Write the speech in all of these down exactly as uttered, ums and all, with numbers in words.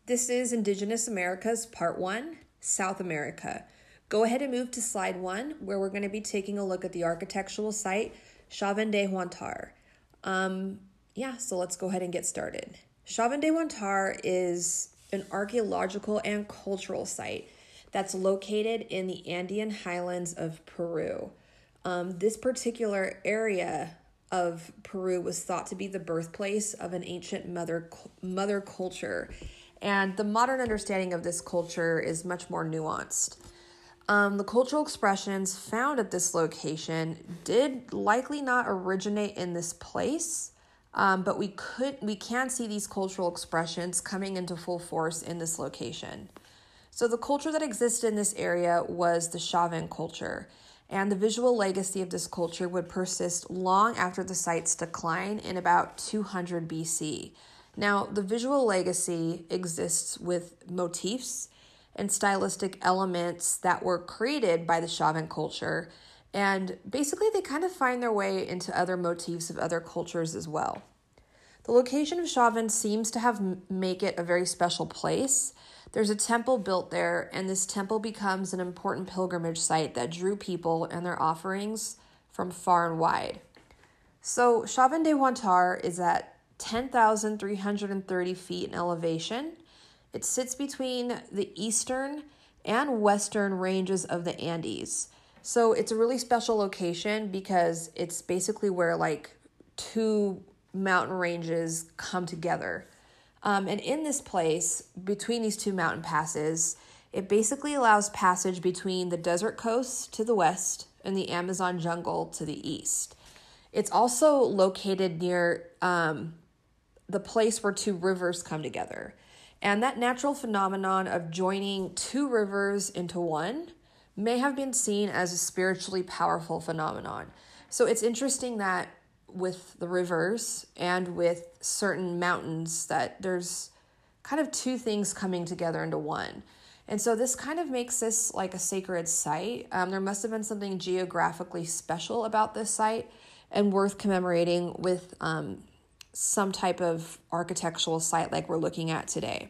This is Indigenous Americas Part one, South America. Go ahead and move to slide one, where we're going to be taking a look at the architectural site, Chavín de Huántar. Um, yeah, so let's go ahead and get started. Chavín de Huántar is an archaeological and cultural site that's located in the Andean highlands of Peru. Um, this particular area of Peru was thought to be the birthplace of an ancient mother mother culture, and the modern understanding of this culture is much more nuanced. Um, the cultural expressions found at this location did likely not originate in this place, um, but we could we can see these cultural expressions coming into full force in this location. So the culture that existed in this area was the Chavín culture, and the visual legacy of this culture would persist long after the site's decline in about two hundred B C. Now, the visual legacy exists with motifs and stylistic elements that were created by the Chavín culture, and basically they kind of find their way into other motifs of other cultures as well. The location of Chavín seems to have make it a very special place. There's a temple built there, and this temple becomes an important pilgrimage site that drew people and their offerings from far and wide. So Chavín de Huántar is at ten thousand three hundred thirty feet in elevation. It sits between the eastern and western ranges of the Andes. So it's a really special location because it's basically where like two mountain ranges come together. Um, and in this place, between these two mountain passes, it basically allows passage between the desert coast to the west and the Amazon jungle to the east. It's also located near um, the place where two rivers come together. And that natural phenomenon of joining two rivers into one may have been seen as a spiritually powerful phenomenon. So it's interesting that with the rivers and with certain mountains that there's kind of two things coming together into one. And so this kind of makes this like a sacred site. Um, there must have been something geographically special about this site and worth commemorating with um, some type of architectural site like we're looking at today.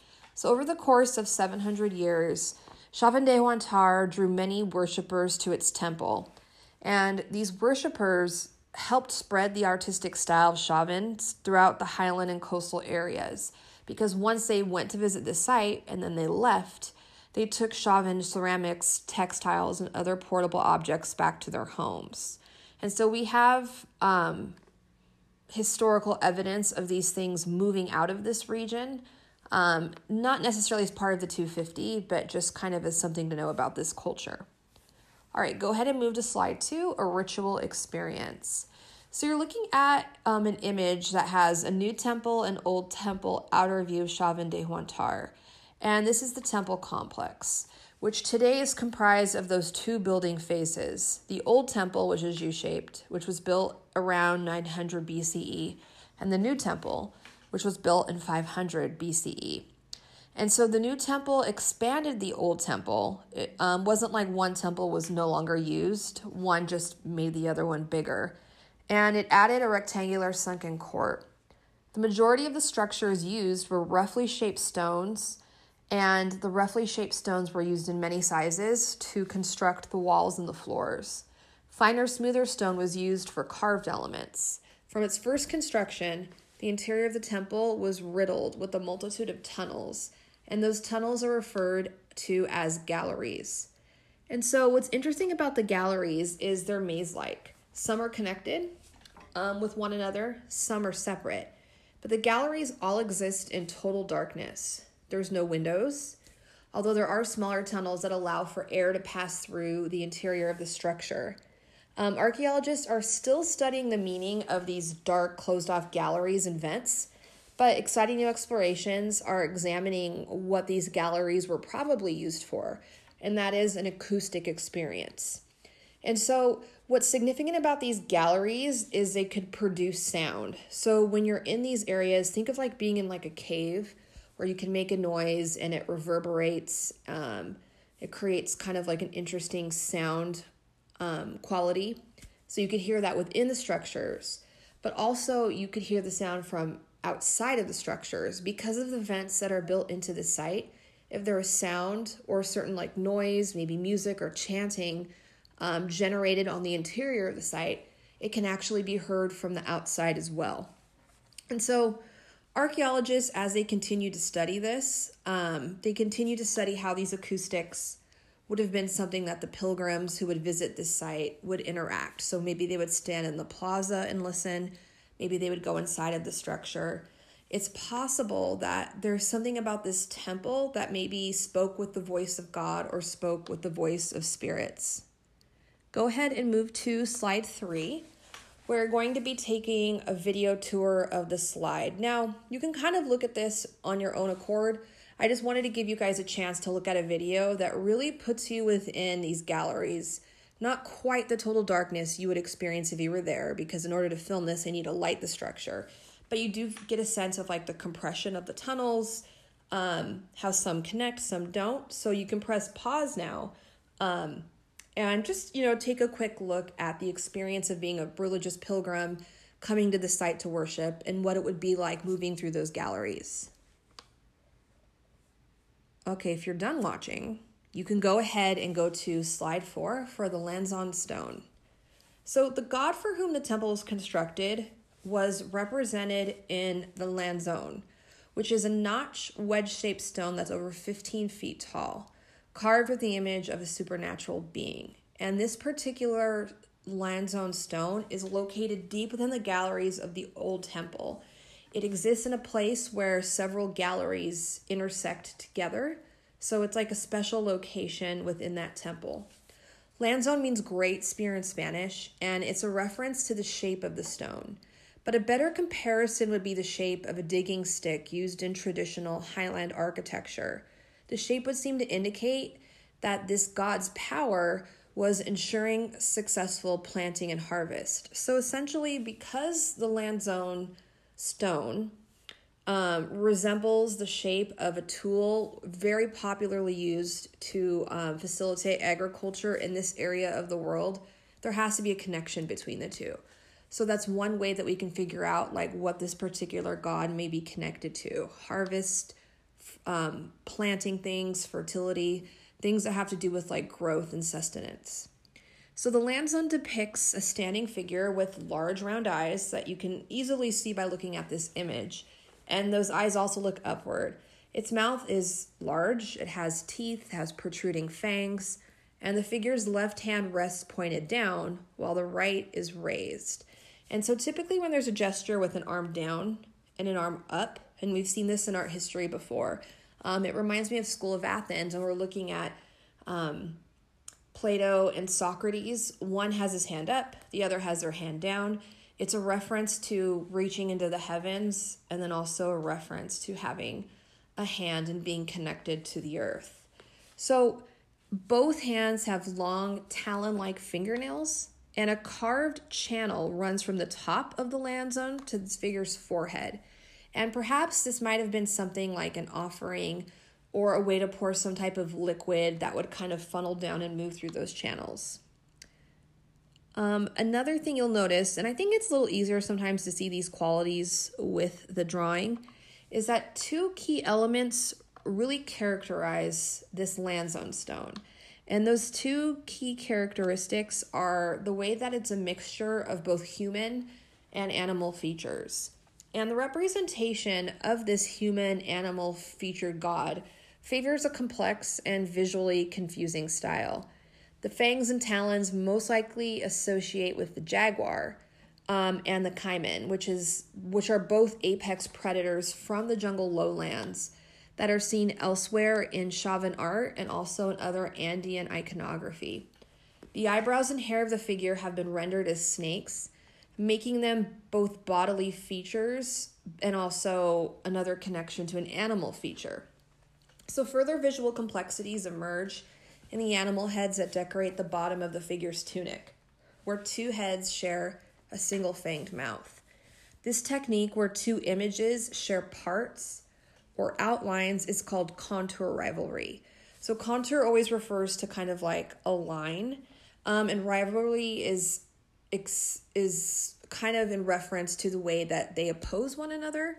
So over the course of seven hundred years, Chavín de Huántar drew many worshipers to its temple. And these worshipers helped spread the artistic style of Chavín throughout the highland and coastal areas, because once they went to visit the site and then they left, they took Chavín ceramics, textiles, and other portable objects back to their homes. And so we have um, historical evidence of these things moving out of this region, um, not necessarily as part of the two fifty, but just kind of as something to know about this culture. All right, go ahead and move to slide two, a ritual experience. So you're looking at um, an image that has a new temple and old temple outer view of Chavín de Huántar. And this is the temple complex, which today is comprised of those two building phases. The old temple, which is U-shaped, which was built around nine hundred B C E, and the new temple, which was built in five hundred B C E. And so the new temple expanded the old temple. It um, wasn't like one temple was no longer used. One just made the other one bigger. And it added a rectangular sunken court. The majority of the structures used were roughly shaped stones, and the roughly shaped stones were used in many sizes to construct the walls and the floors. Finer, smoother stone was used for carved elements. From its first construction, the interior of the temple was riddled with a multitude of tunnels, and those tunnels are referred to as galleries. And so what's interesting about the galleries is they're maze-like. Some are connected um, with one another, some are separate. But the galleries all exist in total darkness. There's no windows, although there are smaller tunnels that allow for air to pass through the interior of the structure. Um, archaeologists are still studying the meaning of these dark, closed-off galleries and vents, but exciting new explorations are examining what these galleries were probably used for, and that is an acoustic experience. And so what's significant about these galleries is they could produce sound. So when you're in these areas, think of like being in like a cave where you can make a noise and it reverberates. Um, it creates kind of like an interesting sound um, quality. So you could hear that within the structures, but also you could hear the sound from outside of the structures because of the vents that are built into the site. If there is sound or certain like noise, maybe music or chanting um, generated on the interior of the site, it can actually be heard from the outside as well. And so archaeologists, as they continue to study this, um, they continue to study how these acoustics would have been something that the pilgrims who would visit this site would interact. So maybe they would stand in the plaza and listen. Maybe they would go inside of the structure. It's possible that there's something about this temple that maybe spoke with the voice of God or spoke with the voice of spirits. Go ahead and move to slide three. We're going to be taking a video tour of the slide. Now, you can kind of look at this on your own accord. I just wanted to give you guys a chance to look at a video that really puts you within these galleries. Not quite the total darkness you would experience if you were there, because in order to film this, I need to light the structure. But you do get a sense of like the compression of the tunnels, um, how some connect, some don't. So you can press pause now um, and just, you know, take a quick look at the experience of being a religious pilgrim coming to the site to worship and what it would be like moving through those galleries. Okay, if you're done watching, you can go ahead and go to slide four for the Lanzon stone. So the god for whom the temple was constructed was represented in the Lanzon, which is a notch wedge-shaped stone that's over fifteen feet tall, carved with the image of a supernatural being. And this particular Lanzon stone is located deep within the galleries of the old temple. It exists in a place where several galleries intersect together, so it's like a special location within that temple. Lanzon means great spear in Spanish, and it's a reference to the shape of the stone. But a better comparison would be the shape of a digging stick used in traditional Highland architecture. The shape would seem to indicate that this god's power was ensuring successful planting and harvest. So essentially, because the Lanzon stone um, resembles the shape of a tool very popularly used to um, facilitate agriculture in this area of the world, there has to be a connection between the two. So that's one way that we can figure out like what this particular god may be connected to. Harvest, um, planting things, fertility, things that have to do with like growth and sustenance. So the Lanzon depicts a standing figure with large round eyes that you can easily see by looking at this image. And those eyes also look upward. Its mouth is large, it has teeth, has protruding fangs, and the figure's left hand rests pointed down while the right is raised. And so typically when there's a gesture with an arm down and an arm up, and we've seen this in art history before, um, it reminds me of School of Athens, and we're looking at um, Plato and Socrates. One has his hand up, the other has their hand down. It's a reference to reaching into the heavens, and then also a reference to having a hand and being connected to the earth. So both hands have long talon-like fingernails, and a carved channel runs from the top of the Lanzon to this figure's forehead. And perhaps this might have been something like an offering or a way to pour some type of liquid that would kind of funnel down and move through those channels. Um, another thing you'll notice, and I think it's a little easier sometimes to see these qualities with the drawing, is that two key elements really characterize this Lanzon stone. And those two key characteristics are the way that it's a mixture of both human and animal features. And the representation of this human animal featured god favors a complex and visually confusing style. The fangs and talons most likely associate with the jaguar um, and the caiman, which is which are both apex predators from the jungle lowlands that are seen elsewhere in Chauvin art and also in other Andean iconography. The eyebrows and hair of the figure have been rendered as snakes, making them both bodily features and also another connection to an animal feature. So further visual complexities emerge in the animal heads that decorate the bottom of the figure's tunic, where two heads share a single fanged mouth. This technique, where two images share parts or outlines, is called contour rivalry. So contour always refers to kind of like a line, um, and rivalry is is kind of in reference to the way that they oppose one another.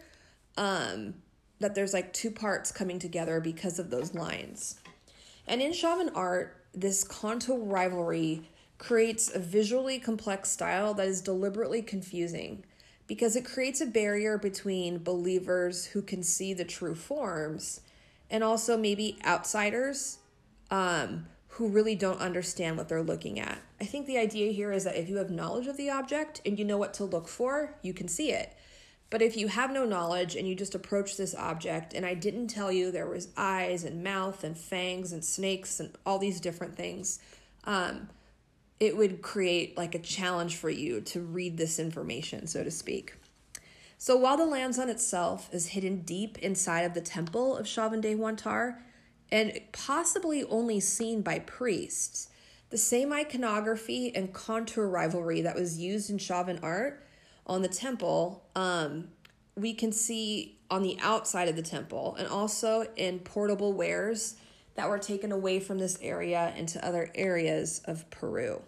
um, that there's like two parts coming together because of those lines. And in Chauvin art, this Kanto rivalry creates a visually complex style that is deliberately confusing because it creates a barrier between believers who can see the true forms and also maybe outsiders um, who really don't understand what they're looking at. I think the idea here is that if you have knowledge of the object and you know what to look for, you can see it. But if you have no knowledge and you just approach this object and I didn't tell you there was eyes and mouth and fangs and snakes and all these different things, um, it would create like a challenge for you to read this information, so to speak. So while the Lanzon itself is hidden deep inside of the temple of Chauvin de Huantar and possibly only seen by priests, the same iconography and contour rivalry that was used in Chauvin art on the temple, um, we can see on the outside of the temple and also in portable wares that were taken away from this area into other areas of Peru.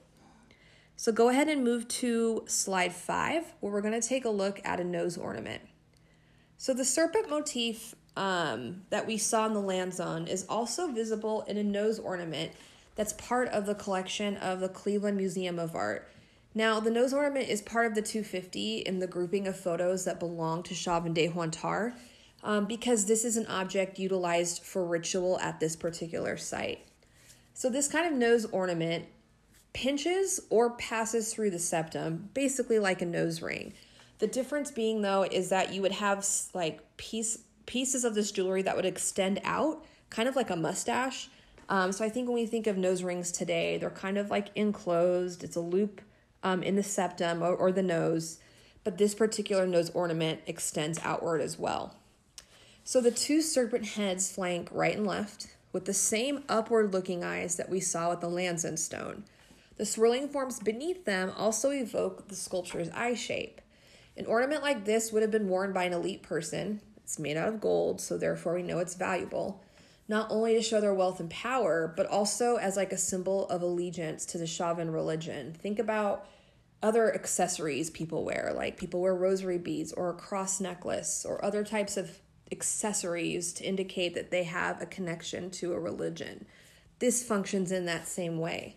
So go ahead and move to slide five, where we're going to take a look at a nose ornament. So the serpent motif um, that we saw in the Lanzon is also visible in a nose ornament that's part of the collection of the Cleveland Museum of Art. Now, the nose ornament is part of the two fifty in the grouping of photos that belong to Chauvin de Huantar, um, because this is an object utilized for ritual at this particular site. So this kind of nose ornament pinches or passes through the septum, basically like a nose ring. The difference being, though, is that you would have like piece, pieces of this jewelry that would extend out, kind of like a mustache. Um, so I think when we think of nose rings today, they're kind of like enclosed. It's a loop um, in the septum or, or the nose, but this particular nose ornament extends outward as well. So the two serpent heads flank right and left with the same upward-looking eyes that we saw with the Lanzon stone. The swirling forms beneath them also evoke the sculpture's eye shape. An ornament like this would have been worn by an elite person. It's made out of gold, so therefore we know it's valuable, not only to show their wealth and power, but also as like a symbol of allegiance to the Chauvin religion. Think about other accessories people wear, like people wear rosary beads or a cross necklace or other types of accessories to indicate that they have a connection to a religion. This functions in that same way.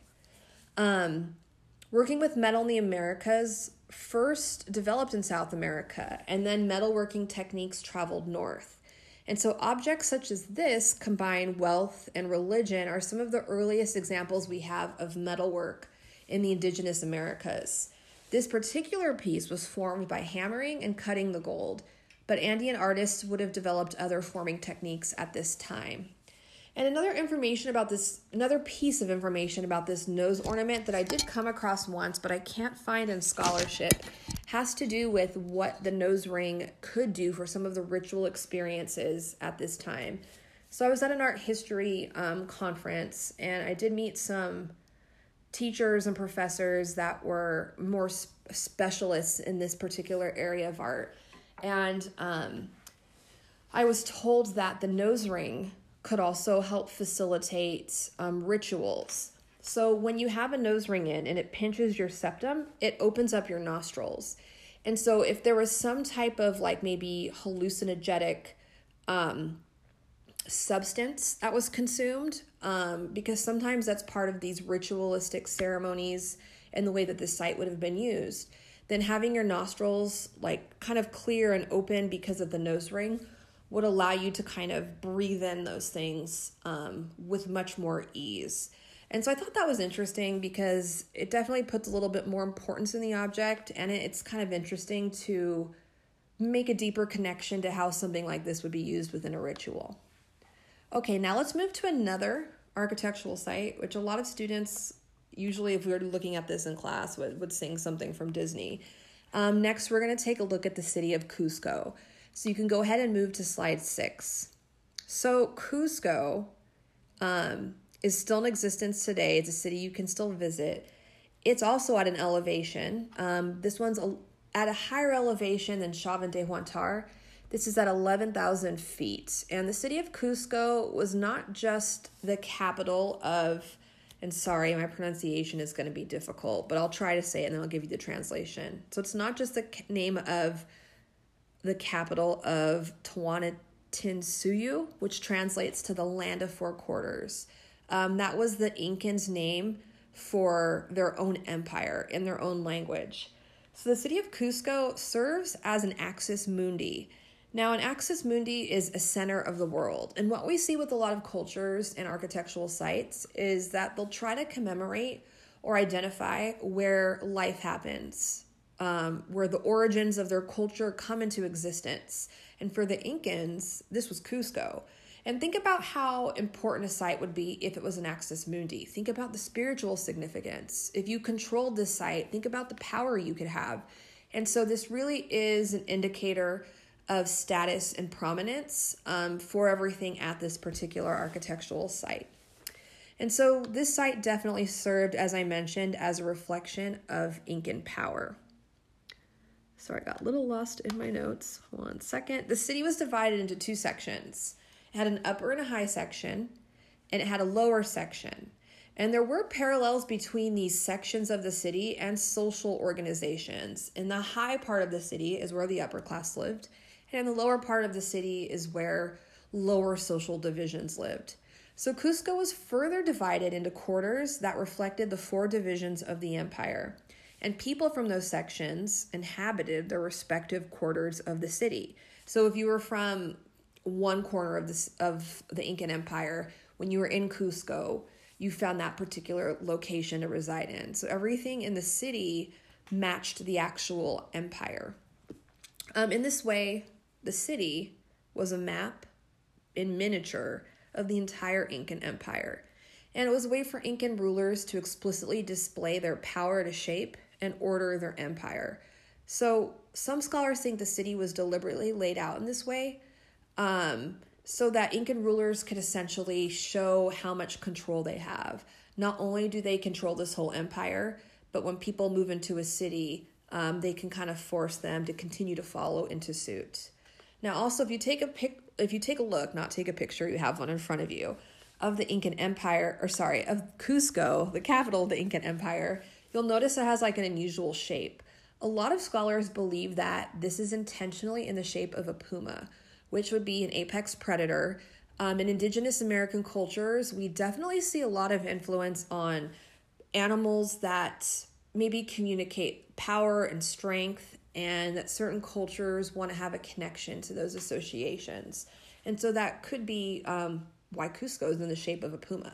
Um, working with metal in the Americas first developed in South America, and then metalworking techniques traveled north. And so objects such as this combine wealth and religion are some of the earliest examples we have of metalwork in the indigenous Americas. This particular piece was formed by hammering and cutting the gold, but Andean artists would have developed other forming techniques at this time. And another information about this, another piece of information about this nose ornament that I did come across once, but I can't find in scholarship, has to do with what the nose ring could do for some of the ritual experiences at this time. So I was at an art history um, conference, and I did meet some teachers and professors that were more sp- specialists in this particular area of art. And um, I was told that the nose ring could also help facilitate um, rituals. So when you have a nose ring in and it pinches your septum, it opens up your nostrils. And so if there was some type of like maybe hallucinogenic um, substance that was consumed, um, because sometimes that's part of these ritualistic ceremonies and the way that the site would have been used, then having your nostrils like kind of clear and open because of the nose ring would allow you to kind of breathe in those things um, with much more ease. And so I thought that was interesting because it definitely puts a little bit more importance in the object, and it's kind of interesting to make a deeper connection to how something like this would be used within a ritual. Okay, now let's move to another architectural site, which a lot of students, usually if we were looking at this in class, would, would sing something from Disney. Um, next, we're going to take a look at the city of Cusco. So you can go ahead and move to slide six. So Cusco um, is still in existence today. It's a city you can still visit. It's also at an elevation. Um, this one's a, at a higher elevation than Chauvin de Huantar. This is at eleven thousand feet. And the city of Cusco was not just the capital of, and sorry, my pronunciation is going to be difficult, but I'll try to say it and then I'll give you the translation. So it's not just the name of the capital of Tawantinsuyu, which translates to the land of four quarters. Um, that was the Incans' name for their own empire in their own language. So the city of Cusco serves as an axis mundi. Now, an axis mundi is a center of the world. And what we see with a lot of cultures and architectural sites is that they'll try to commemorate or identify where life happens, um, where the origins of their culture come into existence. And for the Incans, this was Cusco. And think about how important a site would be if it was an axis mundi. Think about the spiritual significance. If you controlled this site, think about the power you could have. And so this really is an indicator of status and prominence um, for everything at this particular architectural site. And so this site definitely served, as I mentioned, as a reflection of Incan power. Sorry, I got a little lost in my notes. One second. The city was divided into two sections. It had an upper and a high section, and it had a lower section. And there were parallels between these sections of the city and social organizations. In the high part of the city is where the upper class lived, and in the lower part of the city is where lower social divisions lived. So Cusco was further divided into quarters that reflected the four divisions of the empire. And people from those sections inhabited their respective quarters of the city. So if you were from one corner of this of the Incan Empire, when you were in Cusco, you found that particular location to reside in. So everything in the city matched the actual empire. Um, in this way, the city was a map in miniature of the entire Incan Empire. And it was a way for Incan rulers to explicitly display their power to shape and order their empire. So some scholars think the city was deliberately laid out in this way, um, so that Incan rulers could essentially show how much control they have. Not only do they control this whole empire, but when people move into a city, um, they can kind of force them to continue to follow into suit. Now, also, if you take a pic, if you take a look, not take a picture, you have one in front of you, of the Incan Empire, or sorry, of Cusco, the capital of the Incan Empire, you'll notice it has like an unusual shape. A lot of scholars believe that this is intentionally in the shape of a puma, which would be an apex predator. Um, in indigenous American cultures, we definitely see a lot of influence on animals that maybe communicate power and strength, and that certain cultures want to have a connection to those associations. And so that could be um, why Cusco is in the shape of a puma.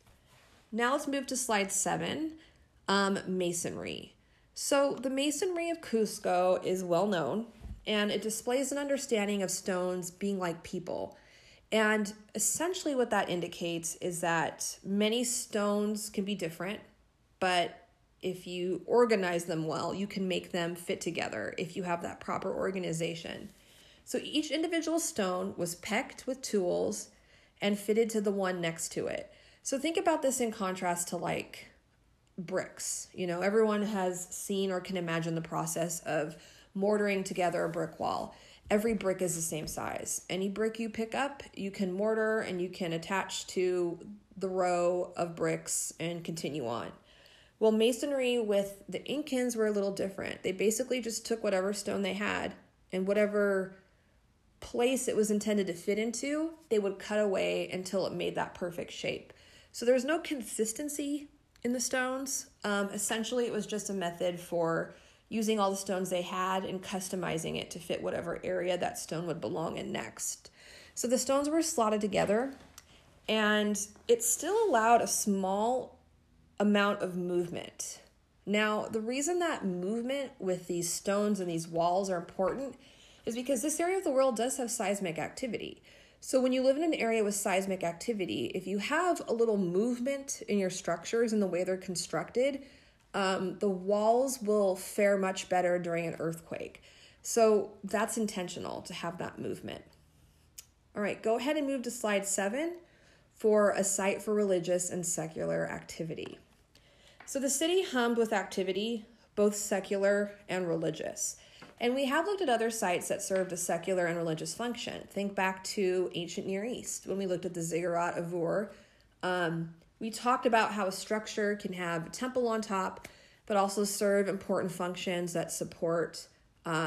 Now let's move to slide seven, um, masonry. So the masonry of Cusco is well known, and it displays an understanding of stones being like people. And essentially what that indicates is that many stones can be different, but if you organize them well, you can make them fit together if you have that proper organization. So each individual stone was pecked with tools and fitted to the one next to it. So think about this in contrast to like bricks. You know, everyone has seen or can imagine the process of mortaring together a brick wall. Every brick is the same size. Any brick you pick up, you can mortar and you can attach to the row of bricks and continue on. Well, masonry with the Incans were a little different. They basically just took whatever stone they had and whatever place it was intended to fit into, they would cut away until it made that perfect shape. So there's no consistency in the stones. Um, essentially, it was just a method for using all the stones they had and customizing it to fit whatever area that stone would belong in next. So the stones were slotted together, and it still allowed a small amount of movement. Now, the reason that movement with these stones and these walls are important is because this area of the world does have seismic activity. So when you live in an area with seismic activity, if you have a little movement in your structures and the way they're constructed, um, the walls will fare much better during an earthquake. So that's intentional to have that movement. All right, go ahead and move to slide seven for a site for religious and secular activity. So the city hummed with activity, both secular and religious. And we have looked at other sites that served a secular and religious function. Think back to ancient Near East when we looked at the Ziggurat of Ur. Um, we talked about how a structure can have a temple on top, but also serve important functions that support um,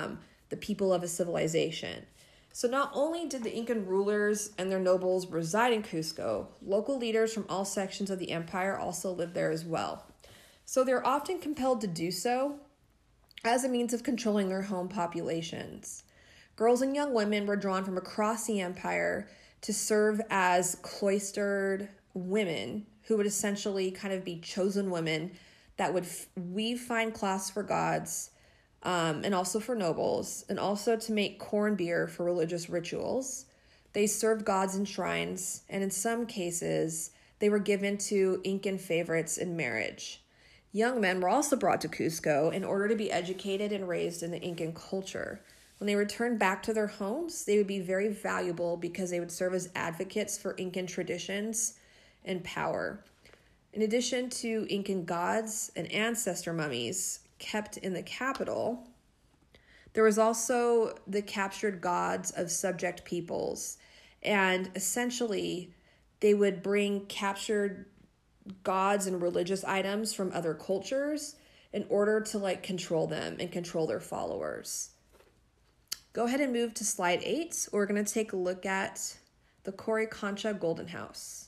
the people of a civilization. So not only did the Incan rulers and their nobles reside in Cusco, local leaders from all sections of the empire also lived there as well. So they're often compelled to do so as a means of controlling their home populations. Girls and young women were drawn from across the empire to serve as cloistered women who would essentially kind of be chosen women that would f- weave fine cloths for gods, Um, and also for nobles, and also to make corn beer for religious rituals. They served gods in shrines, and in some cases, they were given to Incan favorites in marriage. Young men were also brought to Cusco in order to be educated and raised in the Incan culture. When they returned back to their homes, they would be very valuable because they would serve as advocates for Incan traditions and power. In addition to Incan gods and ancestor mummies kept in the capital, there was also the captured gods of subject peoples, and essentially they would bring captured gods and religious items from other cultures in order to like control them and control their followers. Go ahead and move to slide eight. We're going to take a look at the Coricancha Golden House.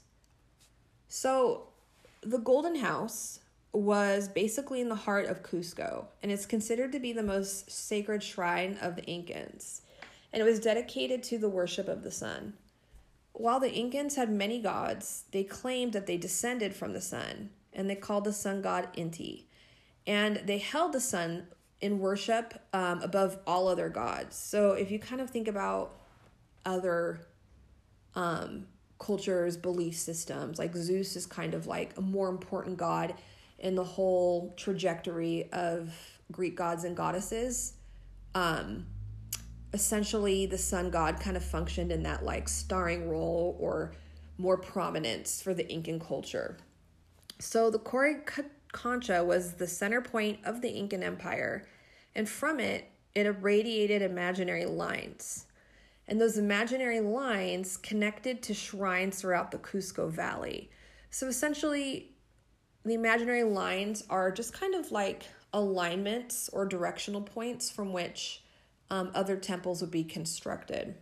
So the Golden House was basically in the heart of Cusco, and it's considered to be the most sacred shrine of the Incans, and it was dedicated to the worship of the sun. While the Incans had many gods, they claimed that they descended from the sun, and they called the sun god Inti, and they held the sun in worship um, above all other gods. So if you kind of think about other um, cultures, belief systems, like Zeus is kind of like a more important god in the whole trajectory of Greek gods and goddesses. Um, essentially, the sun god kind of functioned in that like starring role or more prominence for the Incan culture. So the Coricancha was the center point of the Incan Empire, and from it, it irradiated imaginary lines. And those imaginary lines connected to shrines throughout the Cusco Valley. So essentially, the imaginary lines are just kind of like alignments or directional points from which um, other temples would be constructed.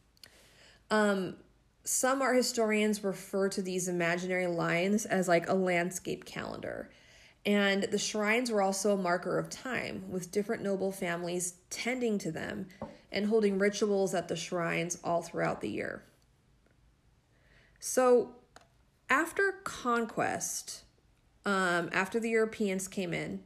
Um, some art historians refer to these imaginary lines as like a landscape calendar. And the shrines were also a marker of time, with different noble families tending to them and holding rituals at the shrines all throughout the year. So after conquest, Um, after the Europeans came in,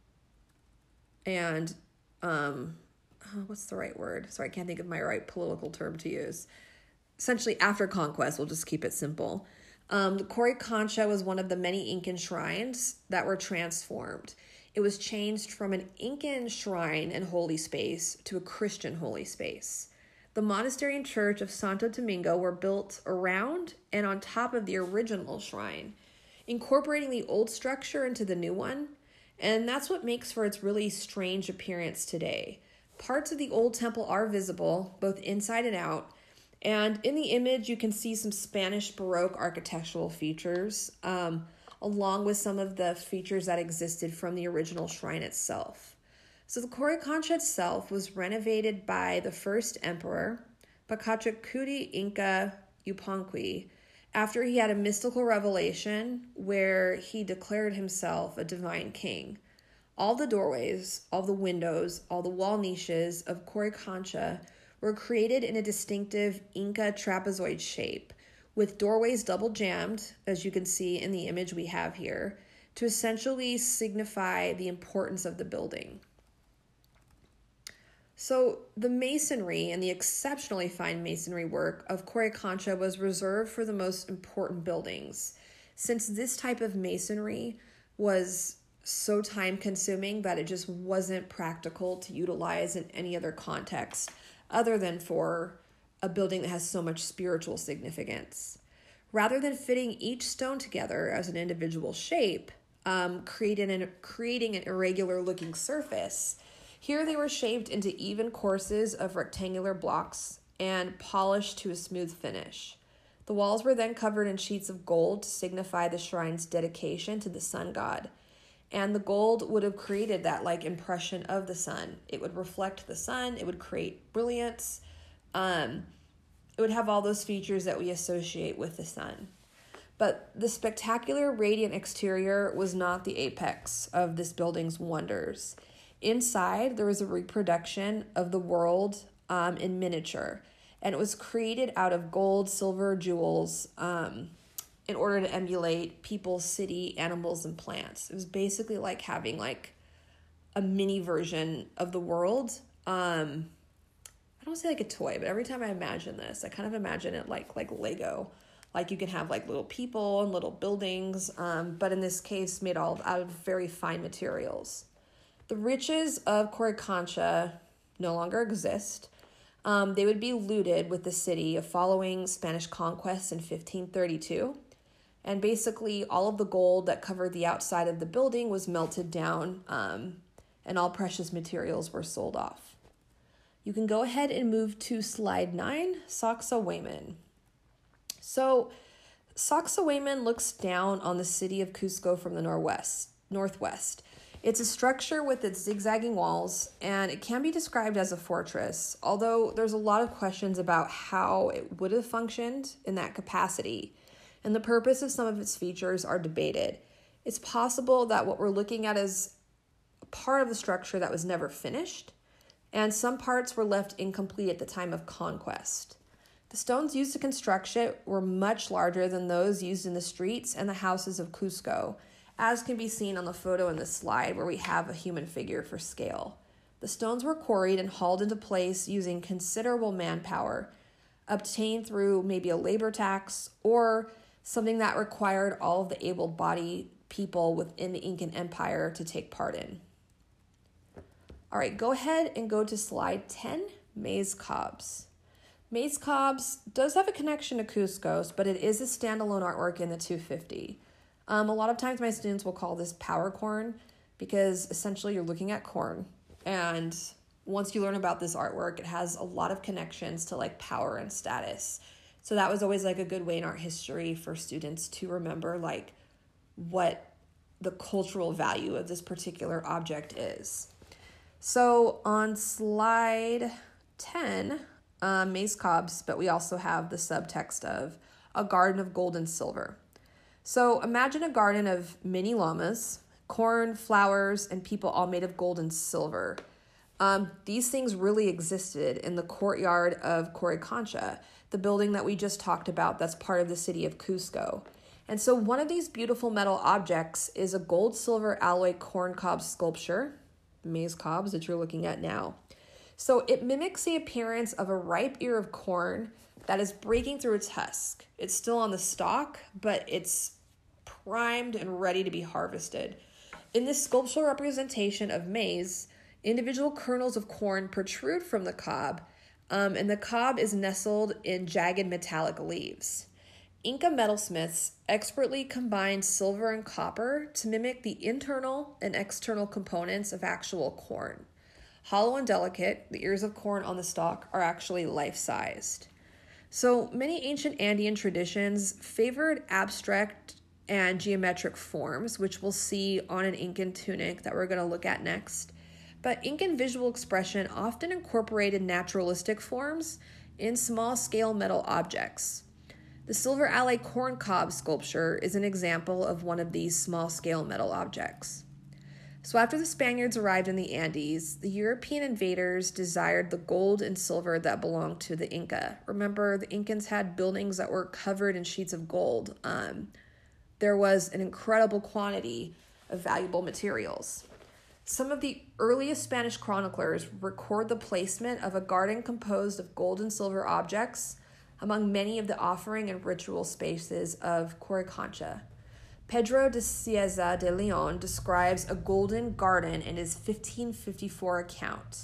and um, oh, what's the right word? Sorry, I can't think of my right political term to use. Essentially, after conquest, we'll just keep it simple. Um, the Coricancha was one of the many Incan shrines that were transformed. It was changed from an Incan shrine and holy space to a Christian holy space. The monastery and church of Santo Domingo were built around and on top of the original shrine, incorporating the old structure into the new one, and that's what makes for its really strange appearance today. Parts of the old temple are visible, both inside and out, and in the image you can see some Spanish Baroque architectural features, um, along with some of the features that existed from the original shrine itself. So the Coricancha itself was renovated by the first emperor, Pachacuti Inca Yupanqui, after he had a mystical revelation where he declared himself a divine king. All the doorways, all the windows, all the wall niches of Coricancha were created in a distinctive Inca trapezoid shape, with doorways double jammed, as you can see in the image we have here, to essentially signify the importance of the building. So the masonry and the exceptionally fine masonry work of Coricancha was reserved for the most important buildings, since this type of masonry was so time consuming that it just wasn't practical to utilize in any other context other than for a building that has so much spiritual significance. Rather than fitting each stone together as an individual shape, um, creating an, creating an irregular looking surface, here they were shaped into even courses of rectangular blocks and polished to a smooth finish. The walls were then covered in sheets of gold to signify the shrine's dedication to the sun god. And the gold would have created that like impression of the sun. It would reflect the sun. It would create brilliance. Um, it would have all those features that we associate with the sun. But the spectacular radiant exterior was not the apex of this building's wonders. Inside, there was a reproduction of the world um, in miniature, and it was created out of gold, silver, jewels, um, in order to emulate people, city, animals, and plants. It was basically like having like a mini version of the world. Um, I don't say like a toy, but every time I imagine this, I kind of imagine it like like Lego. Like you can have like little people and little buildings, um, but in this case made all out of very fine materials. The riches of Coricancha no longer exist. Um, they would be looted with the city following Spanish conquest in fifteen thirty-two. And basically all of the gold that covered the outside of the building was melted down, um, and all precious materials were sold off. You can go ahead and move to slide nine, Sacsayhuaman. So Sacsayhuaman looks down on the city of Cusco from the northwest. northwest. It's a structure with its zigzagging walls, and it can be described as a fortress, although there's a lot of questions about how it would have functioned in that capacity, and the purpose of some of its features are debated. It's possible that what we're looking at is a part of the structure that was never finished, and some parts were left incomplete at the time of conquest. The stones used to construct it were much larger than those used in the streets and the houses of Cusco, as can be seen on the photo in this slide where we have a human figure for scale. The stones were quarried and hauled into place using considerable manpower, obtained through maybe a labor tax or something that required all of the able-bodied people within the Incan Empire to take part in. All right, go ahead and go to slide ten, Mays Cobs. Mays Cobs does have a connection to Cusco, but it is a standalone artwork in the two fifty. Um, a lot of times my students will call this power corn because essentially you're looking at corn. And once you learn about this artwork, it has a lot of connections to like power and status. So that was always like a good way in art history for students to remember like what the cultural value of this particular object is. So on slide ten, um, Mays Cobs, but we also have the subtext of a garden of gold and silver. So imagine a garden of mini llamas, corn, flowers, and people all made of gold and silver. Um, these things really existed in the courtyard of Coricancha, the building that we just talked about that's part of the city of Cusco. And so one of these beautiful metal objects is a gold-silver alloy corn cob sculpture, Mays Cobs that you're looking at now. So it mimics the appearance of a ripe ear of corn that is breaking through its husk. It's still on the stalk, but it's primed and ready to be harvested. In this sculptural representation of maize, individual kernels of corn protrude from the cob, um, and the cob is nestled in jagged metallic leaves. Inca metalsmiths expertly combined silver and copper to mimic the internal and external components of actual corn. Hollow and delicate, the ears of corn on the stalk are actually life-sized. So many ancient Andean traditions favored abstract and geometric forms, which we'll see on an Incan tunic that we're going to look at next. But Incan visual expression often incorporated naturalistic forms in small-scale metal objects. The silver alloy corn cob sculpture is an example of one of these small-scale metal objects. So after the Spaniards arrived in the Andes, the European invaders desired the gold and silver that belonged to the Inca. Remember, the Incans had buildings that were covered in sheets of gold. Um, there was an incredible quantity of valuable materials. Some of the earliest Spanish chroniclers record the placement of a garden composed of gold and silver objects among many of the offering and ritual spaces of Coricancha. Pedro de Cieza de Leon describes a golden garden in his fifteen fifty-four account.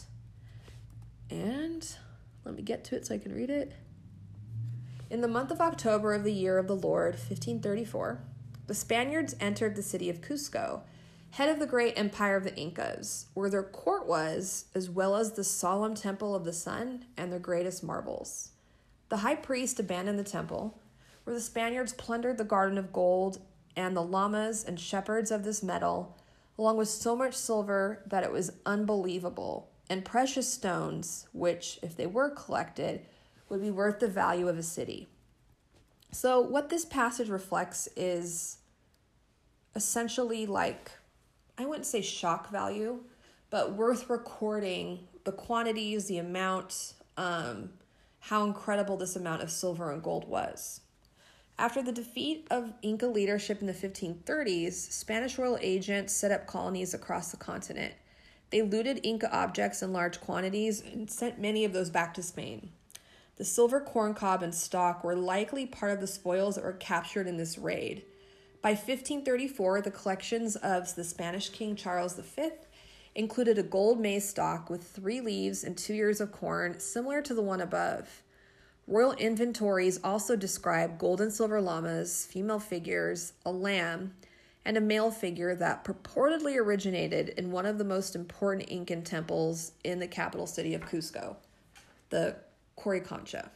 And let me get to it so I can read it. In the month of October of the year of the Lord, fifteen thirty-four, the Spaniards entered the city of Cusco, head of the great empire of the Incas, where their court was, as well as the solemn temple of the sun and their greatest marvels. The high priest abandoned the temple, where the Spaniards plundered the garden of gold, and the llamas and shepherds of this metal, along with so much silver that it was unbelievable, and precious stones, which, if they were collected, would be worth the value of a city. So what this passage reflects is essentially like, I wouldn't say shock value, but worth recording the quantities, the amount, um, how incredible this amount of silver and gold was. After the defeat of Inca leadership in the fifteen thirties, Spanish royal agents set up colonies across the continent. They looted Inca objects in large quantities and sent many of those back to Spain. The silver corncob and stock were likely part of the spoils that were captured in this raid. By fifteen thirty-four, the collections of the Spanish King Charles the Fifth included a gold maize stalk with three leaves and two ears of corn, similar to the one above. Royal inventories also describe gold and silver llamas, female figures, a lamb, and a male figure that purportedly originated in one of the most important Incan temples in the capital city of Cusco, the Coricancha.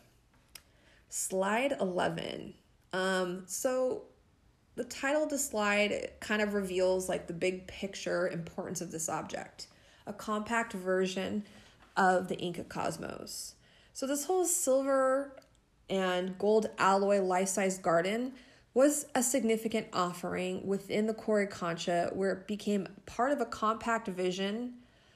Slide eleven. Um, so the title of the slide kind of reveals like the big picture importance of this object, a compact version of the Inca cosmos. So this whole silver and gold alloy life-size garden was a significant offering within the Coricancha, where it became part of a compact vision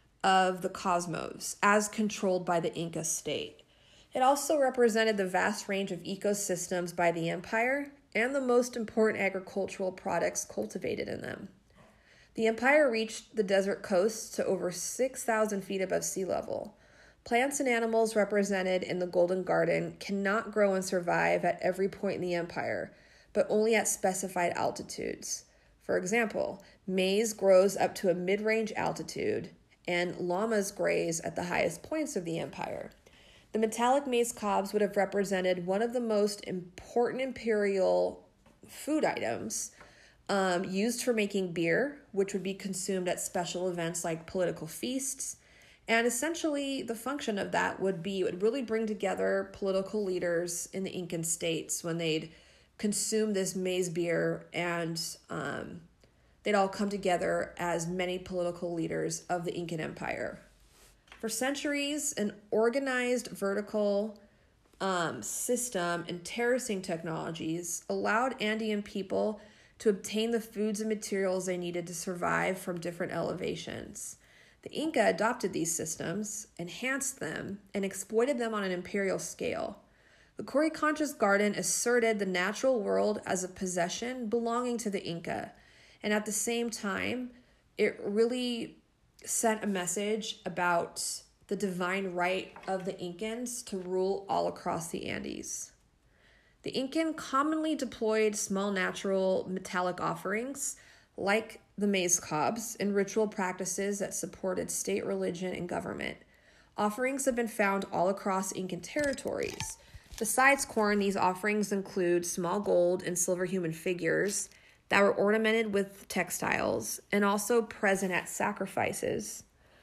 of the cosmos as controlled by the Inca state. It also represented the vast range of ecosystems by the empire and the most important agricultural products cultivated in them. The empire reached the desert coasts to over six thousand feet above sea level. Plants and animals represented in the Golden Garden cannot grow and survive at every point in the empire, but only at specified altitudes. For example, maize grows up to a mid-range altitude, and llamas graze at the highest points of the empire. The metallic maize cobs would have represented one of the most important imperial food items um, used for making beer, which would be consumed at special events like political feasts. And essentially, the function of that would be, it would really bring together political leaders in the Incan states when they'd consume this maize beer, and um, they'd all come together as many political leaders of the Incan Empire. For centuries, an organized vertical um, system and terracing technologies allowed Andean people to obtain the foods and materials they needed to survive from different elevations. The Inca adopted these systems, enhanced them, and exploited them on an imperial scale. The Coricancha's garden asserted the natural world as a possession belonging to the Inca, and at the same time, it really sent a message about the divine right of the Incans to rule all across the Andes. The Incan commonly deployed small natural metallic offerings, like the maize cobs, in ritual practices that supported state religion and government. Offerings have been found all across Incan territories. Besides corn, these offerings include small gold and silver human figures that were ornamented with textiles and also present at sacrifices.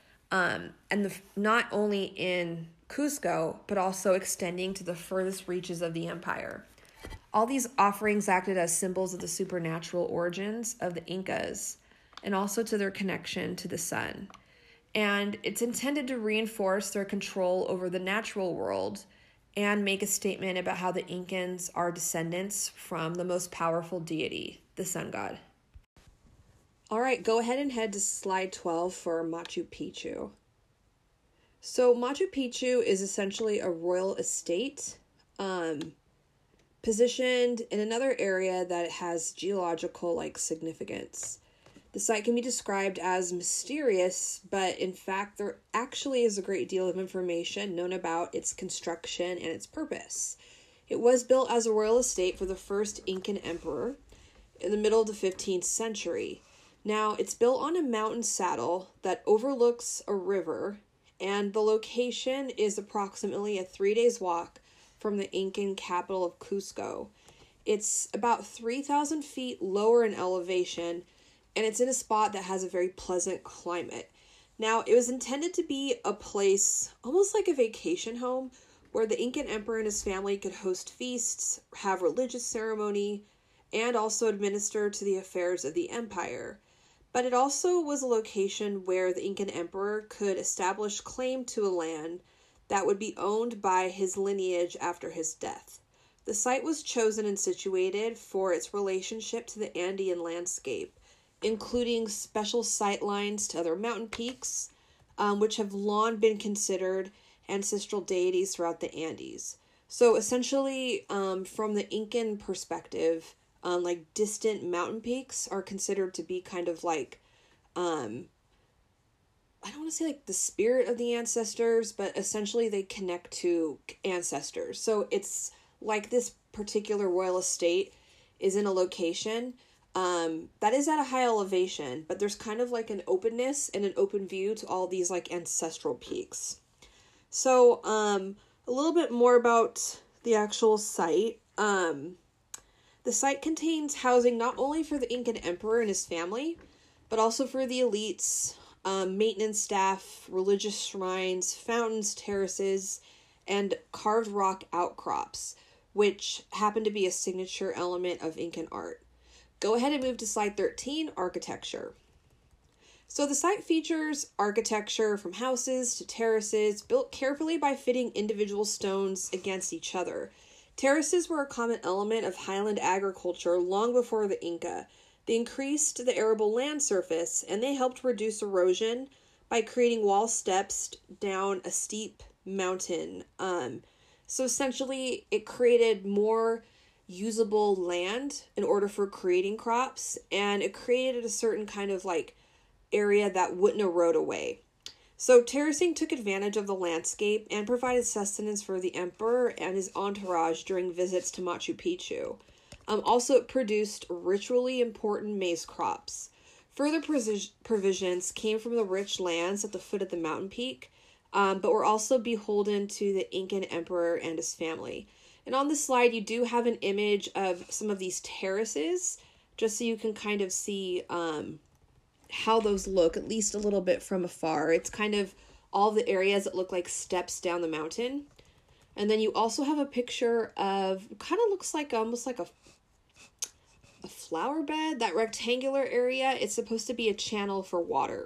Um, and the, not only in Cusco, but also extending to the furthest reaches of the empire. All these offerings acted as symbols of the supernatural origins of the Incas and also to their connection to the sun. And it's intended to reinforce their control over the natural world and make a statement about how the Incans are descendants from the most powerful deity, the sun god. All right, go ahead and head to slide twelve for Machu Picchu. So Machu Picchu is essentially a royal estate um, positioned in another area that has geological like significance. The site can be described as mysterious, but in fact, there actually is a great deal of information known about its construction and its purpose. It was built as a royal estate for the first Incan emperor in the middle of the fifteenth century. Now, it's built on a mountain saddle that overlooks a river, and the location is approximately a three days walk from the Incan capital of Cusco. It's about three thousand feet lower in elevation, and it's in a spot that has a very pleasant climate. Now, it was intended to be a place almost like a vacation home where the Incan emperor and his family could host feasts, have religious ceremony, and also administer to the affairs of the empire. but it also was a location where the Incan emperor could establish claim to a land that would be owned by his lineage after his death. The site was chosen and situated for its relationship to the Andean landscape, including special sight lines to other mountain peaks, um, which have long been considered ancestral deities throughout the Andes. So essentially, um, from the Incan perspective, um, like distant mountain peaks are considered to be kind of like, um, I don't want to say like the spirit of the ancestors, but essentially they connect to ancestors. So it's like this particular royal estate is in a location um, that is at a high elevation, but there's kind of like an openness and an open view to all these like ancestral peaks. So um, a little bit more about the actual site. Um, the site contains housing not only for the Incan emperor and his family, but also for the elites, um, maintenance staff, religious shrines, fountains, terraces, and carved rock outcrops, which happen to be a signature element of Incan art. Go ahead and move to slide thirteen, architecture. So the site features architecture from houses to terraces, built carefully by fitting individual stones against each other. Terraces were a common element of highland agriculture long before the Inca. They increased the arable land surface, and they helped reduce erosion by creating wall steps down a steep mountain. Um, so essentially, it created more usable land in order for creating crops, and it created a certain kind of like area that wouldn't erode away. So terracing took advantage of the landscape and provided sustenance for the emperor and his entourage during visits to Machu Picchu. Um, also, it produced ritually important maize crops. Further provisions came from the rich lands at the foot of the mountain peak, um, but were also beholden to the Incan emperor and his family. And on this slide, you do have an image of some of these terraces, just so you can kind of see um, how those look, at least a little bit from afar. It's kind of all the areas that look like steps down the mountain. And then you also have a picture of, kind of looks like almost like a, a flower bed, that rectangular area. It's supposed to be a channel for water.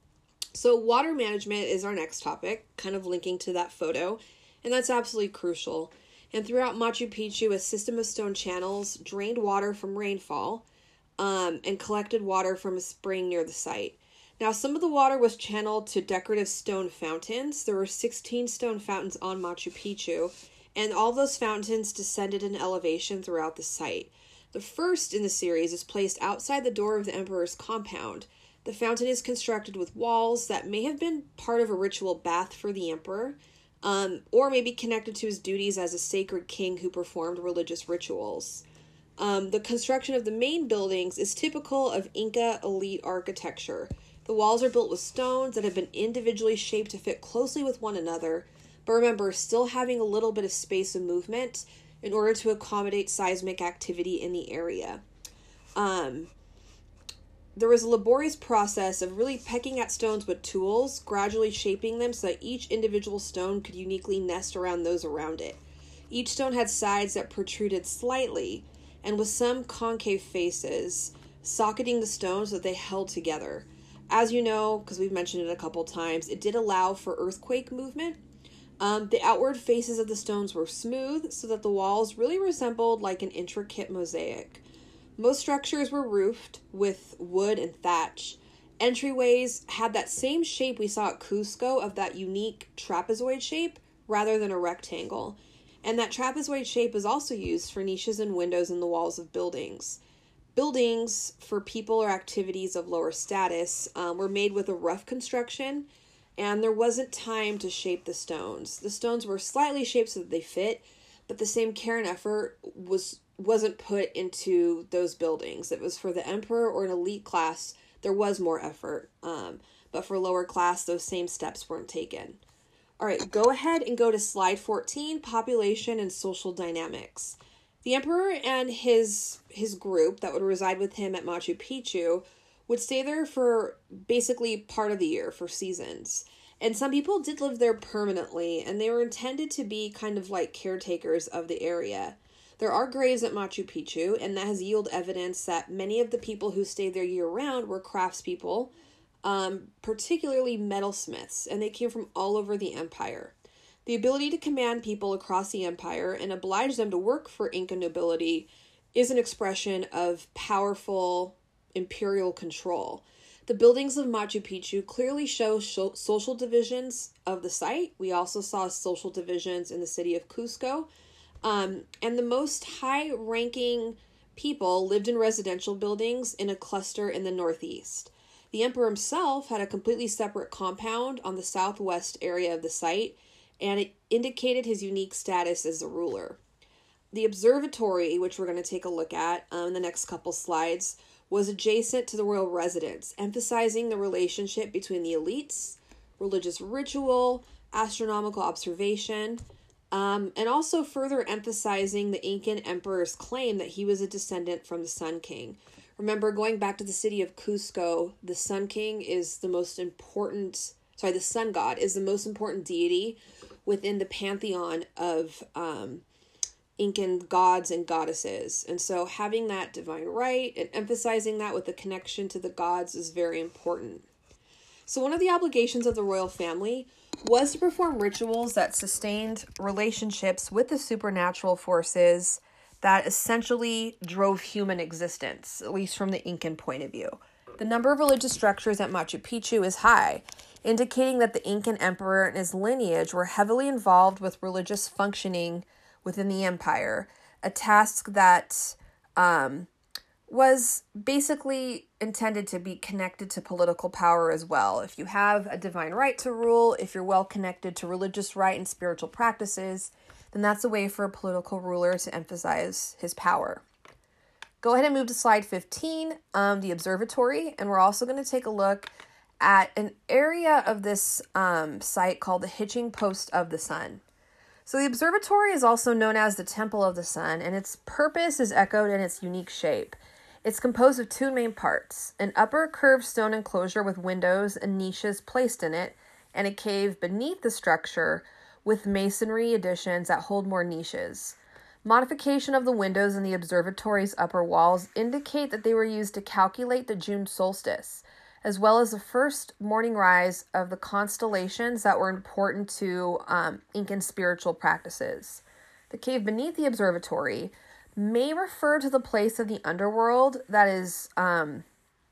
So water management is our next topic, kind of linking to that photo, and that's absolutely crucial. And throughout Machu Picchu, a system of stone channels drained water from rainfall um, and collected water from a spring near the site. Now, some of the water was channeled to decorative stone fountains. There were sixteen stone fountains on Machu Picchu, and all those fountains descended in elevation throughout the site. The first in the series is placed outside the door of the emperor's compound. The fountain is constructed with walls that may have been part of a ritual bath for the emperor, um, or maybe connected to his duties as a sacred king who performed religious rituals. Um, the construction of the main buildings is typical of Inca elite architecture. The walls are built with stones that have been individually shaped to fit closely with one another, but remember, still having a little bit of space and movement in order to accommodate seismic activity in the area. Um, there was a laborious process of really pecking at stones with tools, gradually shaping them so that each individual stone could uniquely nest around those around it. Each stone had sides that protruded slightly, and with some concave faces, socketing the stones so that they held together. As you know, because we've mentioned it a couple times, it did allow for earthquake movement. Um, the outward faces of the stones were smooth, so that the walls really resembled like an intricate mosaic. Most structures were roofed with wood and thatch. Entryways had that same shape we saw at Cusco, of that unique trapezoid shape rather than a rectangle. And that trapezoid shape is also used for niches and windows in the walls of buildings. Buildings for people or activities of lower status um, were made with a rough construction, and there wasn't time to shape the stones. The stones were slightly shaped so that they fit, but the same care and effort was wasn't put into those buildings. It was for the emperor or an elite class, there was more effort. Um, but for lower class, those same steps weren't taken. All right, go ahead and go to slide fourteen, population and social dynamics. The emperor and his his group that would reside with him at Machu Picchu would stay there for basically part of the year, for seasons. And some people did live there permanently, and they were intended to be kind of like caretakers of the area. There are graves at Machu Picchu, and that has yielded evidence that many of the people who stayed there year-round were craftspeople, um, particularly metalsmiths, and they came from all over the empire. The ability to command people across the empire and oblige them to work for Inca nobility is an expression of powerful imperial control. The buildings of Machu Picchu clearly show sho- social divisions of the site. We also saw social divisions in the city of Cusco. Um, and the most high-ranking people lived in residential buildings in a cluster in the northeast. The emperor himself had a completely separate compound on the southwest area of the site, and it indicated his unique status as a ruler. The observatory, which we're going to take a look at um, in the next couple slides, was adjacent to the royal residence, emphasizing the relationship between the elites, religious ritual, astronomical observation, um, and also further emphasizing the Incan emperor's claim that he was a descendant from the Sun King. Remember, going back to the city of Cusco, the Sun King is the most important, sorry, the sun god is the most important deity within the pantheon of um, Incan gods and goddesses. And so having that divine right and emphasizing that with the connection to the gods is very important. So one of the obligations of the royal family was to perform rituals that sustained relationships with the supernatural forces that essentially drove human existence, at least from the Incan point of view. The number of religious structures at Machu Picchu is high, indicating that the Incan emperor and his lineage were heavily involved with religious functioning within the empire, a task that um, was basically intended to be connected to political power as well. If you have a divine right to rule, if you're well connected to religious right and spiritual practices, then that's a way for a political ruler to emphasize his power. Go ahead and move to slide fifteen, um, the observatory, and we're also going to take a look at an area of this um, site called the Hitching Post of the Sun. So the observatory is also known as the Temple of the Sun, and its purpose is echoed in its unique shape. It's composed of two main parts, an upper curved stone enclosure with windows and niches placed in it, and a cave beneath the structure with masonry additions that hold more niches. Modification of the windows in the observatory's upper walls indicate that they were used to calculate the June solstice, as well as the first morning rise of the constellations that were important to um, Incan spiritual practices. The cave beneath the observatory may refer to the place of the underworld that is um,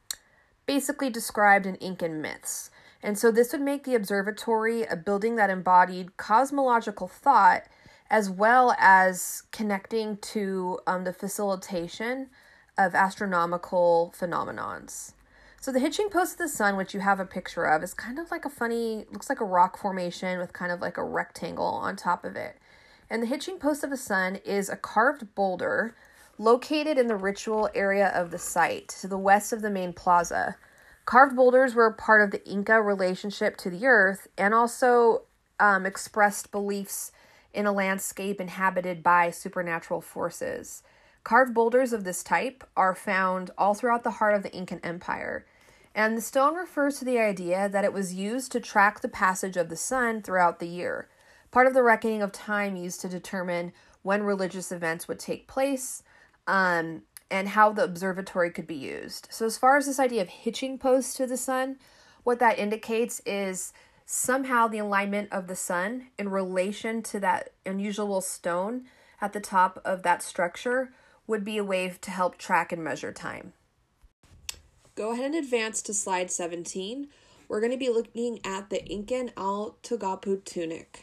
basically described in Incan myths. And so this would make the observatory a building that embodied cosmological thought as well as connecting to um, the facilitation of astronomical phenomenons. So the Hitching Post of the Sun, which you have a picture of, is kind of like a funny, looks like a rock formation with kind of like a rectangle on top of it. And the Hitching Post of the Sun is a carved boulder located in the ritual area of the site to the west of the main plaza. Carved boulders were part of the Inca relationship to the earth and also um, expressed beliefs in a landscape inhabited by supernatural forces. Carved boulders of this type are found all throughout the heart of the Incan Empire, and the stone refers to the idea that it was used to track the passage of the sun throughout the year, part of the reckoning of time used to determine when religious events would take place, um, and how the observatory could be used. So as far as this idea of hitching posts to the sun, what that indicates is somehow the alignment of the sun in relation to that unusual stone at the top of that structure would be a way to help track and measure time. Go ahead and advance to slide seventeen. We're going to be looking at the Incan Altagapu tunic.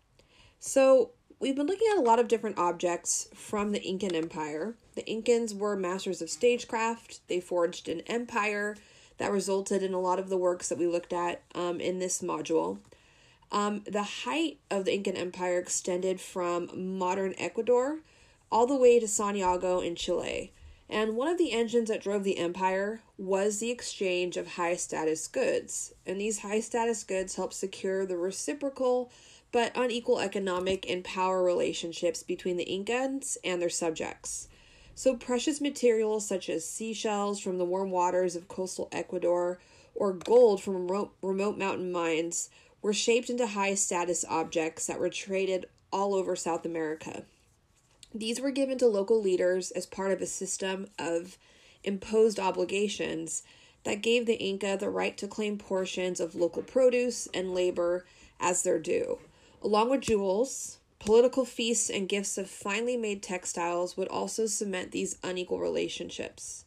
So we've been looking at a lot of different objects from the Incan Empire. The Incans were masters of stagecraft. They forged an empire that resulted in a lot of the works that we looked at um, in this module. Um, the height of the Incan Empire extended from modern Ecuador all the way to Santiago in Chile. And one of the engines that drove the empire was the exchange of high-status goods. And these high-status goods helped secure the reciprocal but unequal economic and power relationships between the Incans and their subjects. So precious materials such as seashells from the warm waters of coastal Ecuador or gold from remote, remote mountain mines were shaped into high-status objects that were traded all over South America. These were given to local leaders as part of a system of imposed obligations that gave the Inca the right to claim portions of local produce and labor as their due. Along with jewels, political feasts and gifts of finely made textiles would also cement these unequal relationships.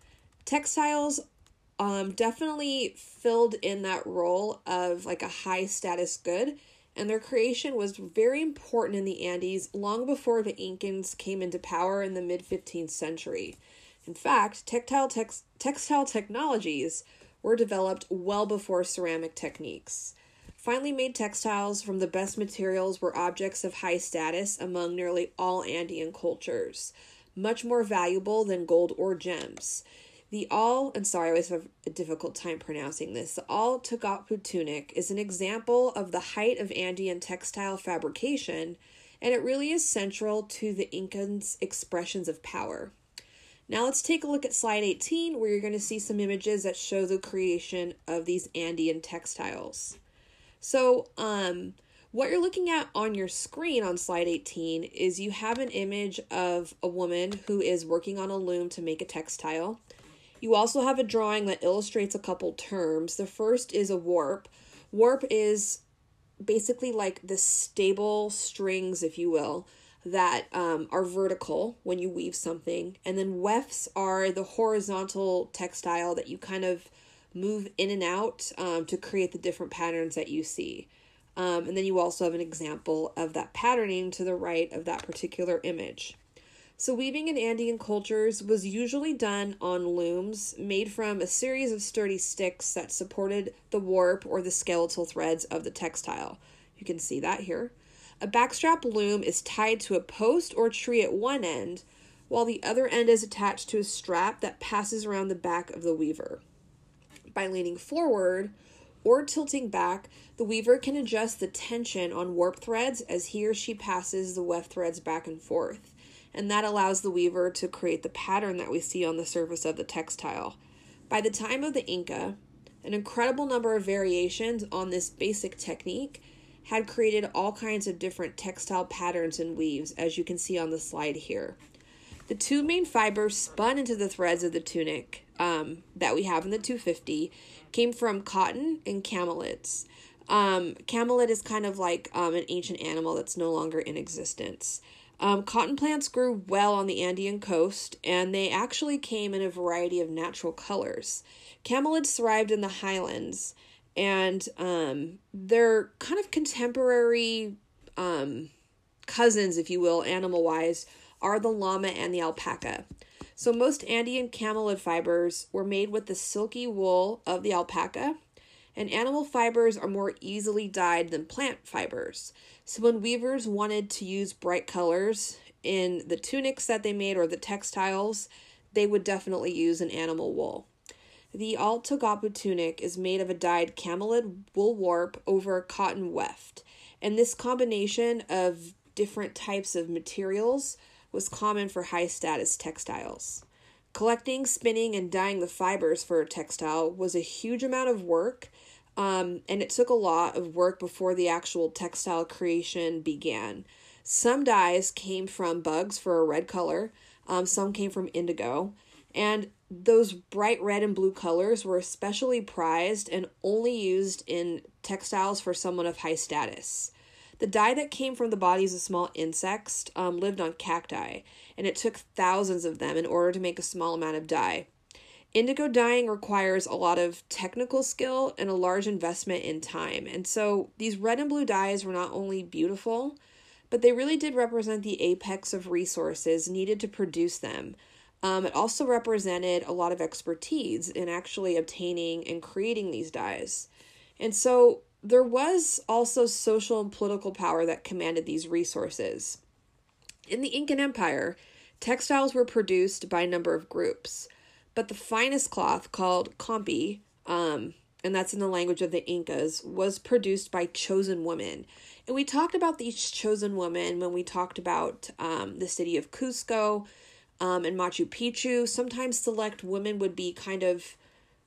Textiles um, definitely filled in that role of like a high status good, and their creation was very important in the Andes long before the Incans came into power in the mid fifteenth century. In fact, textile, tex- textile technologies were developed well before ceramic techniques. Finely made textiles from the best materials were objects of high status among nearly all Andean cultures, much more valuable than gold or gems. The all, and sorry, I always have a difficult time pronouncing this, the All-Togapu tunic is an example of the height of Andean textile fabrication, and it really is central to the Incans' expressions of power. Now let's take a look at slide eighteen, where you're going to see some images that show the creation of these Andean textiles. So, um, what you're looking at on your screen on slide eighteen is you have an image of a woman who is working on a loom to make a textile. You also have a drawing that illustrates a couple terms. The first is a warp. Warp is basically like the stable strings, if you will, that um, are vertical when you weave something. And then wefts are the horizontal textile that you kind of move in and out um, to create the different patterns that you see. Um, and then you also have an example of that patterning to the right of that particular image. So weaving in Andean cultures was usually done on looms made from a series of sturdy sticks that supported the warp or the skeletal threads of the textile. You can see that here. A backstrap loom is tied to a post or tree at one end, while the other end is attached to a strap that passes around the back of the weaver. By leaning forward or tilting back, the weaver can adjust the tension on warp threads as he or she passes the weft threads back and forth. And that allows the weaver to create the pattern that we see on the surface of the textile. By the time of the Inca, an incredible number of variations on this basic technique had created all kinds of different textile patterns and weaves, as you can see on the slide here. The two main fibers spun into the threads of the tunic um, that we have in the two fifty came from cotton and camelids. Um, camelid is kind of like um, an ancient animal that's no longer in existence. Um, cotton plants grew well on the Andean coast, and they actually came in a variety of natural colors. Camelids thrived in the highlands, and um, they're kind of contemporary um, cousins, if you will, animal-wise, are the llama and the alpaca. So most Andean camelid fibers were made with the silky wool of the alpaca, and animal fibers are more easily dyed than plant fibers. So when weavers wanted to use bright colors in the tunics that they made or the textiles, they would definitely use an animal wool. The All-Togapu tunic is made of a dyed camelid wool warp over cotton weft, and this combination of different types of materials was common for high-status textiles. Collecting, spinning, and dyeing the fibers for a textile was a huge amount of work, um, and it took a lot of work before the actual textile creation began. Some dyes came from bugs for a red color, um, some came from indigo, and those bright red and blue colors were especially prized and only used in textiles for someone of high status. The dye that came from the bodies of small insects um, lived on cacti, and it took thousands of them in order to make a small amount of dye. Indigo dyeing requires a lot of technical skill and a large investment in time, and so these red and blue dyes were not only beautiful, but they really did represent the apex of resources needed to produce them. Um, it also represented a lot of expertise in actually obtaining and creating these dyes. And so there was also social and political power that commanded these resources. In the Incan Empire, textiles were produced by a number of groups, but the finest cloth, called campi, um, and that's in the language of the Incas, was produced by chosen women. And we talked about these chosen women when we talked about um, the city of Cusco um, and Machu Picchu. Sometimes select women would be kind of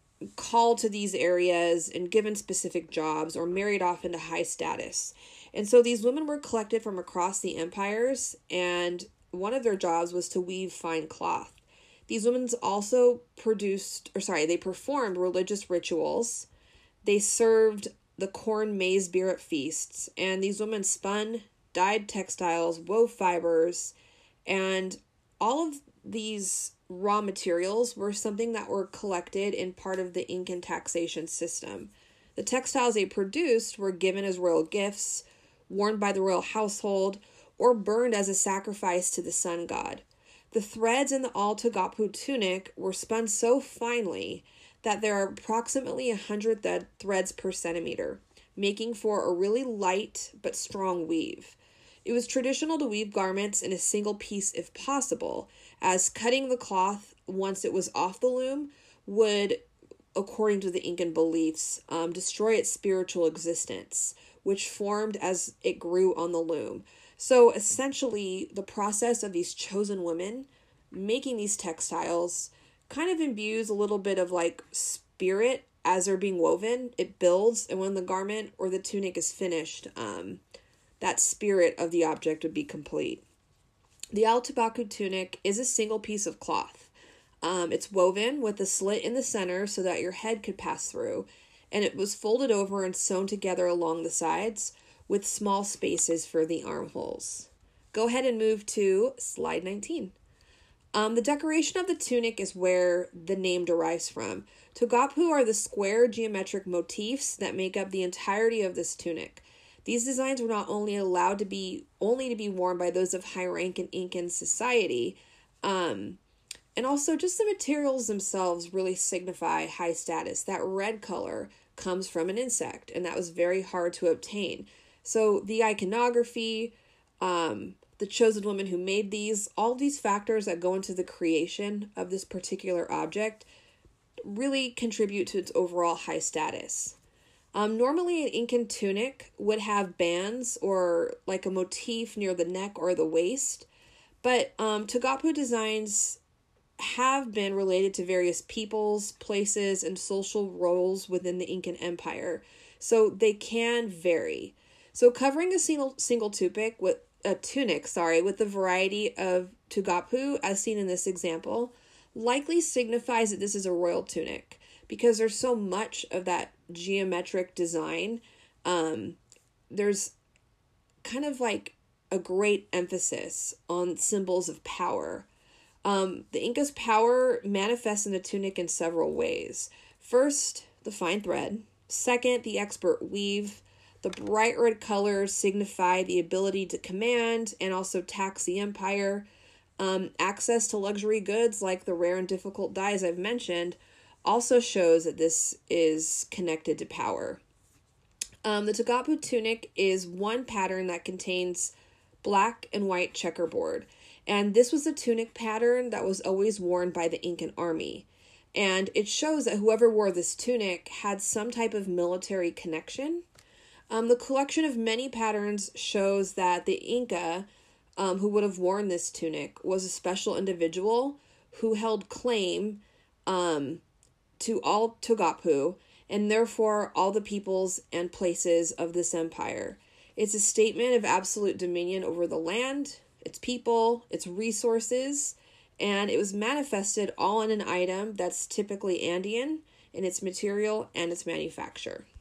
called to these areas and given specific jobs or married off into high status. And so these women were collected from across the empires, and one of their jobs was to weave fine cloth. These women also produced, or sorry, they performed religious rituals. They served the corn maize beer at feasts, and these women spun, dyed textiles, wove fibers, and all of these raw materials were something that were collected in part of the Incan taxation system. The textiles they produced were given as royal gifts, worn by the royal household, or burned as a sacrifice to the sun god. The threads in the All-Togapu tunic were spun so finely that there are approximately one hundred th- threads per centimeter, making for a really light but strong weave. It was traditional to weave garments in a single piece if possible, as cutting the cloth once it was off the loom would, according to the Incan beliefs, um, destroy its spiritual existence, which formed as it grew on the loom. So essentially, the process of these chosen women making these textiles kind of imbues a little bit of like spirit as they're being woven. It builds, and when the garment or the tunic is finished, um, that spirit of the object would be complete. The All-Togapu tunic is a single piece of cloth. Um, it's woven with a slit in the center so that your head could pass through, and it was folded over and sewn together along the sides with small spaces for the armholes. Go ahead and move to slide nineteen. Um, the decoration of the tunic is where the name derives from. Togapu are the square geometric motifs that make up the entirety of this tunic. These designs were not only allowed to be only to be worn by those of high rank in Incan society, um, and also just the materials themselves really signify high status. That red color comes from an insect, and that was very hard to obtain. So the iconography, um, the chosen woman who made these, all these factors that go into the creation of this particular object really contribute to its overall high status. Um, normally an Incan tunic would have bands or like a motif near the neck or the waist, but um, Togapu designs have been related to various peoples, places, and social roles within the Incan Empire, so they can vary. So covering a single single tunic with a tunic, sorry, with the variety of Togapu, as seen in this example, likely signifies that this is a royal tunic because there's so much of that geometric design. Um, there's kind of like a great emphasis on symbols of power. Um, the Inca's power manifests in the tunic in several ways. First, the fine thread. Second, the expert weave. The bright red colors signify the ability to command and also tax the empire. Um, access to luxury goods like the rare and difficult dyes I've mentioned also shows that this is connected to power. Um, the Togapu tunic is one pattern that contains black and white checkerboard. And this was a tunic pattern that was always worn by the Incan army. And it shows that whoever wore this tunic had some type of military connection. Um, the collection of many patterns shows that the Inca, um, who would have worn this tunic, was a special individual who held claim um, to all Togapu, and therefore all the peoples and places of this empire. It's a statement of absolute dominion over the land, its people, its resources, and it was manifested all in an item that's typically Andean in its material and its manufacture.